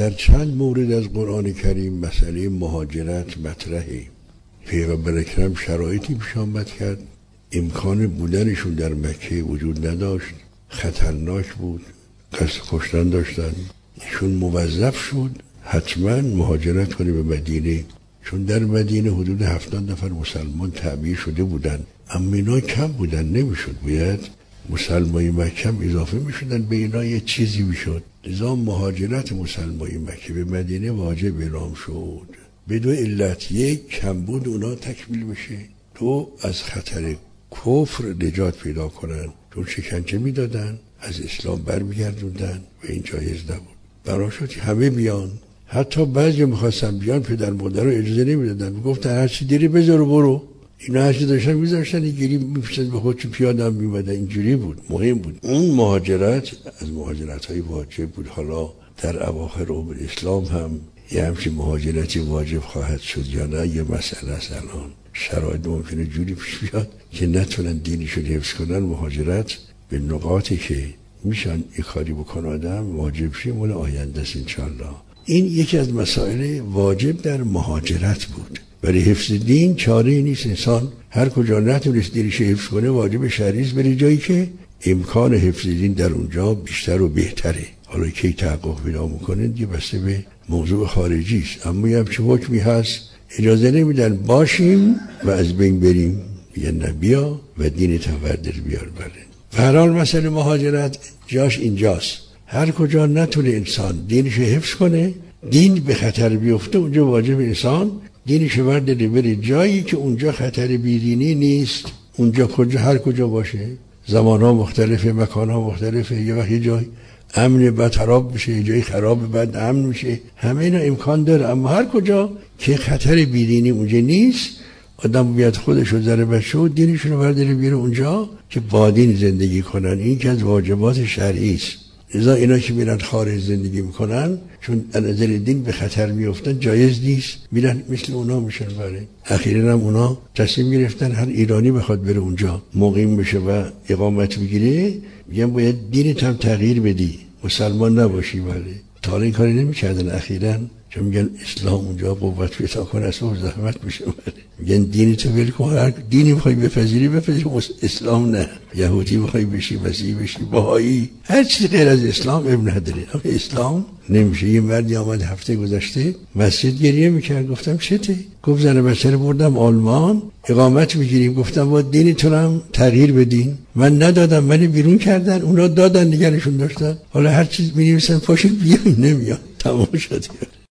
در چند مورد از قرآن کریم مسئله مهاجرت مطرحه. پیغمبر اکرم شرایطی پیش آمد کرد امکان بودنشون در مکه وجود نداشت، خطرناک بود، قصد کشتن داشتن. ایشون موظف شد حتما مهاجرت کنه به مدینه، چون در مدینه حدود 70 نفر مسلمان تعبیه شده بودن، اما اینا کم بودن، نمیشد، باید مسلمانی مکه هم اضافه میشدن به اینا، یه چیزی میشد. لذا مهاجرت مسلمانی مکه به مدینه واجب اعلام شد به دو علت: یک، کمبود اونا تکمیل بشه، دو، از خطر کفر نجات پیدا کنن، چون شکنجه میدادن، از اسلام برمیگردوندن و این جایز نبود. برای شد همه بیان، حتی بعضی میخواستن بیان، پدر مادر رو اجازه نمیدادن، میگفتن هر چی دیری بذار و برو. اینا هر چی داشتن میذاشتن، اینجوری میپیشن به خودشون پیاده هم میمدن. اینجوری بود، مهم بود. اون مهاجرت از مهاجرت های واجب بود. حالا در اواخر عمر اسلام هم یه همچین مهاجرتی واجب خواهد شد یا نه، یه مسئله است. الان شرایط ممکنه جوری پیش بیاد که نتونن دینشون حفظ کنن. مهاجرت به نقاطی که میشن یک کاری بکنه آدم واجب شه، مال آینده است انشالله. این یکی از مسائل واجب در مهاجرت بود. برای حفظ دین چاره نیست. انسان هر کجا نتونست دینش حفظ کنه واجب شرعی است بره جایی که امکان حفظ دین در اونجا بیشتر و بهتره. حالا کی تحقق پیدا میکنه دیگه بسته به موضوع خارجی است، اما یه همچه حکمی هست اجازه نمیدن باشیم و از بین بریم، یه نبیا و دین تبردر بیار. بله، به هر حال مسئله مهاجرت جاش اینجاست. هر کجا نتونه انسان دینش حفظ کنه، دین به خطر بیفته، اونجا واجب انسان دینش برداره بره جایی که اونجا خطر بیدینی نیست. اونجا کجا، هر کجا باشه، زمانها مختلفه، مکانها مختلفه. یه وقت یه جای امن بعد خراب میشه، یه جایی خراب بعد امن میشه، همه اینا امکان داره. اما هر کجا که خطر بیدینی اونجا نیست، آدم بیاد خودش و ذره بچه و دینشون رو برداره بیاره اونجا که با دین زندگی کنن. این که از واجبات شرعی است. لذا اینا که میرن خارج زندگی میکنن، چون از نظر دین به خطر میافتن، جایز نیست میرن مثل اونا میشن. برای اخیراً هم اونا تصمیم گرفتن هر ایرانی بخواد بره اونجا مقیم بشه و اقامت بگیره، میگن باید دینت هم تغییر بدی، مسلمان نباشی. بله، تا این کاری نمیکردن اخیراً، چون میگن اسلام اونجا قوت پیدا کنه اصلا زحمت میشه. میگن دینتو ول کن، هر دینی بخوای بپذیری بپذیر، اسلام نه. یهودی بخوای بشی، مسیحی بشی، بهایی، هر چیز غیر از اسلام اب نداره، اما اسلام نمیشه. یه مردی آمد هفته گذشته مسجد گریه میکرد، گفتم چته؟ گفت زن بچه رو بردم آلمان اقامت میگیریم. گفتم با دینتون هم تغییر بدین. من ندادم، منو بیرون کردن، اونا دادن، نگرشون داشتن. حالا هر چیز می‌نویسن پاشو بیاین، نمیاد، تمام شد.